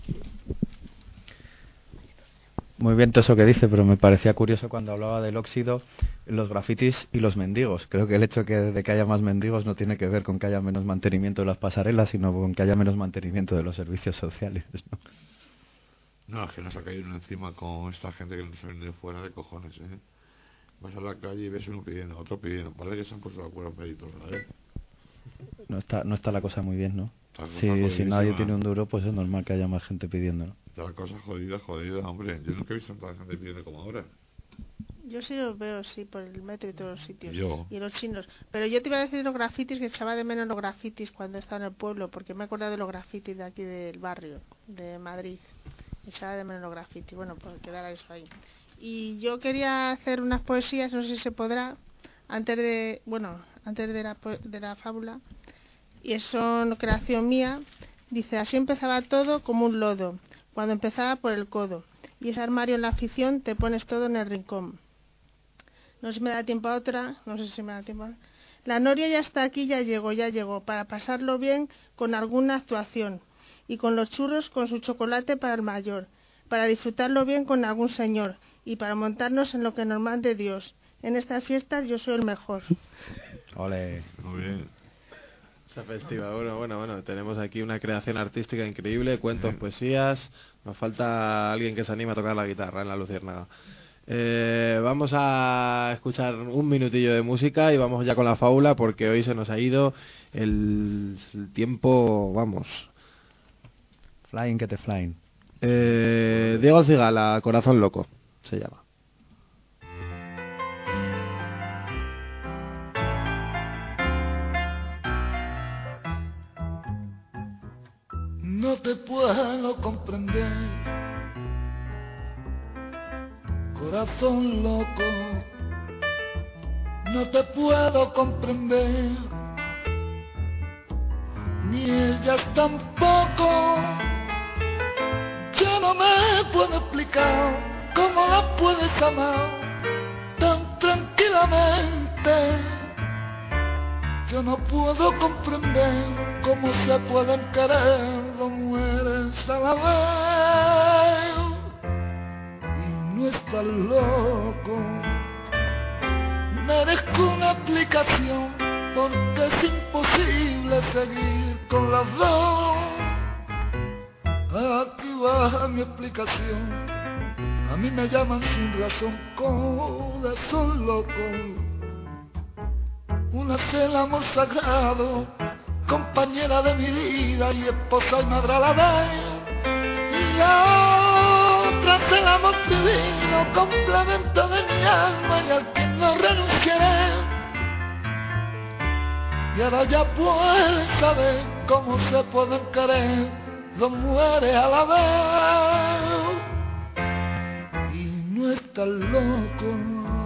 Muy bien todo eso que dice, pero me parecía curioso cuando hablaba del óxido, los grafitis y los mendigos. Creo que el hecho que, de que haya más mendigos no tiene que ver con que haya menos mantenimiento de las pasarelas, sino con que haya menos mantenimiento de los servicios sociales, ¿no? No, es que nos ha caído uno encima con esta gente que nos viene fuera de cojones, ¿eh? Vas a la calle y ves uno pidiendo, otro pidiendo. Parece que se han puesto de acuerdo peritos, ¿vale? No está, no está la cosa muy bien, ¿no? Está Si, si jodidísima. nadie tiene un duro, pues es normal que haya más gente pidiéndolo. Está la cosa jodida, jodida, hombre. Yo nunca he visto tanta gente pidiendo como ahora. Yo sí los veo, sí, por el metro y todos los sitios. Yo. Y los chinos. Pero yo te iba a decir los grafitis, que echaba de menos los grafitis cuando estaba en el pueblo, porque me he acordado de los grafitis de aquí del barrio, de Madrid. Echaba de menos los grafitis. Bueno, pues quedara eso ahí. Y yo quería hacer unas poesías, no sé si se podrá, antes de, bueno, antes de la, po- de la fábula. Y son creación mía. Dice, así empezaba todo como un lodo, cuando empezaba por el codo. Y ese armario en la afición te pones todo en el rincón. No sé si me da tiempo a otra, no sé si me da tiempo a... La noria ya está aquí, ya llegó, ya llegó, para pasarlo bien con alguna actuación. Y con los churros con su chocolate para el mayor, para disfrutarlo bien con algún señor, y para montarnos en lo que nos mande Dios. En estas fiestas yo soy el mejor. Ole. Muy bien. Esa festiva, bueno, bueno, bueno, tenemos aquí una creación artística increíble, cuentos, poesías, nos falta alguien que se anime a tocar la guitarra en la Luciérnaga. Eh, vamos a escuchar un minutillo de música y vamos ya con la fábula porque hoy se nos ha ido el, el tiempo, vamos. Flying que te flying. Eh, Diego Cigala, Corazón Loco, se llama. No te puedo comprender, corazón loco, no te puedo comprender, ni ellas tampoco. Yo no me puedo explicar cómo la puedes amar tan tranquilamente. Yo no puedo comprender cómo se pueden querer dos mujeres a la vez. Y no estás loco. Merezco una explicación porque es imposible seguir con las dos. Aquí va mi explicación. A mí me llaman sin razón corazón loco. Una es el amor sagrado, compañera de mi vida y esposa y madre a la vez. Y la otra es el amor divino, complemento de mi alma y al que no renunciaré. Y ahora ya puedes saber cómo se pueden querer dos mujeres a la vez. Y no estás loco.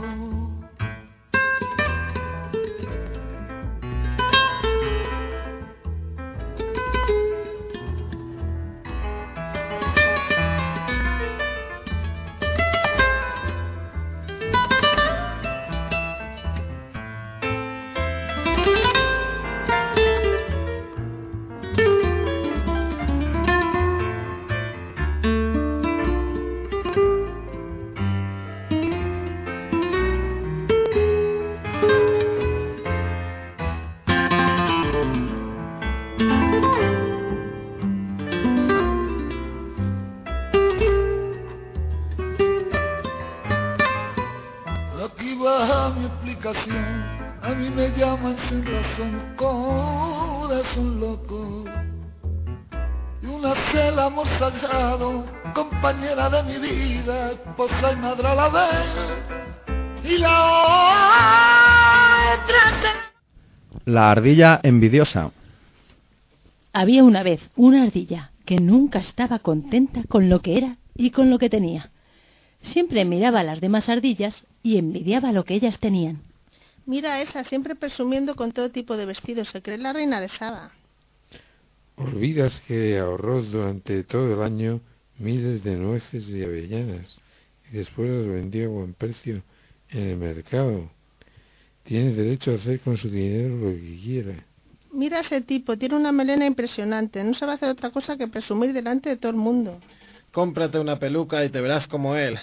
A mí me llaman sin razón corazón loco. Y una es el amor sagrado, compañera de mi vida, esposa y madre a la vez. Y la otra... La ardilla envidiosa. Había una vez una ardilla que nunca estaba contenta con lo que era y con lo que tenía. Siempre miraba a las demás ardillas y envidiaba lo que ellas tenían. Mira a esa, siempre presumiendo con todo tipo de vestidos, se cree la reina de Saba. Olvidas que ahorró durante todo el año miles de nueces y avellanas y después las vendió a buen precio en el mercado. Tiene derecho a hacer con su dinero lo que quiera. Mira a ese tipo, tiene una melena impresionante, no sabe hacer otra cosa que presumir delante de todo el mundo. Cómprate una peluca y te verás como él.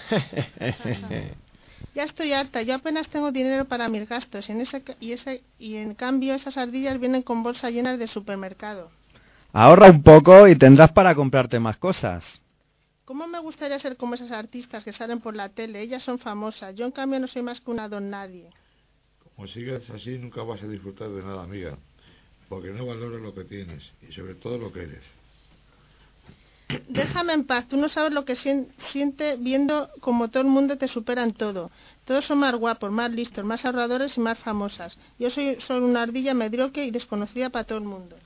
Ya estoy harta, yo apenas tengo dinero para mis gastos y en, ese, y, ese, y en cambio esas ardillas vienen con bolsas llenas de supermercado. Ahorra un poco y tendrás para comprarte más cosas. ¿Cómo me gustaría ser como esas artistas que salen por la tele? Ellas son famosas, yo en cambio no soy más que una don nadie. Como sigas así nunca vas a disfrutar de nada, amiga, porque no valoras lo que tienes y sobre todo lo que eres. Déjame en paz, tú no sabes lo que siente viendo como todo el mundo te supera en todo. Todos son más guapos, más listos, más ahorradores y más famosas. Yo soy solo una ardilla mediocre y desconocida para todo el mundo.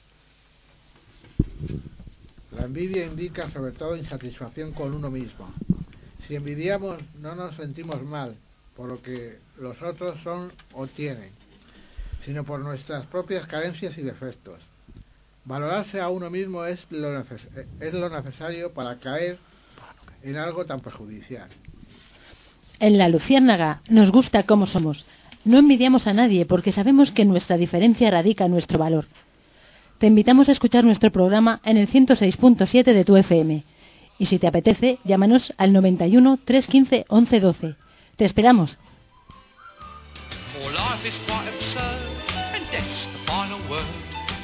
La envidia indica sobre todo insatisfacción con uno mismo. Si envidiamos no nos sentimos mal por lo que los otros son o tienen, sino por nuestras propias carencias y defectos. Valorarse a uno mismo es lo, neces es lo necesario para caer en algo tan perjudicial. En la Luciérnaga nos gusta cómo somos. No envidiamos a nadie porque sabemos que nuestra diferencia radica en nuestro valor. Te invitamos a escuchar nuestro programa en el ciento seis punto siete de tu F M. Y si te apetece, llámanos al noventa y uno, trescientos quince, once doce. Te esperamos.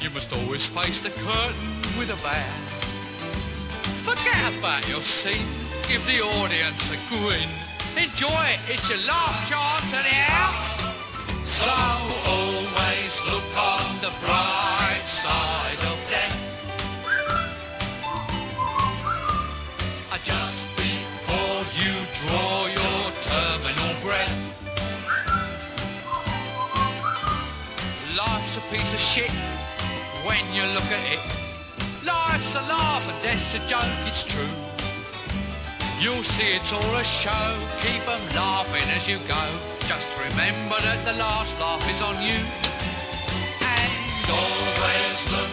You must always face the curtain with a bow. Forget about your scene, give the audience a grin. Enjoy it, it's your last chance anyhow. So always look on the bright side of death. Just before you draw your terminal breath. Life's a piece of shit when you look at it. Life's a laugh and death's a joke, it's true. You'll see it's all a show, keep 'em laughing as you go. Just remember that the last laugh is on you. And always look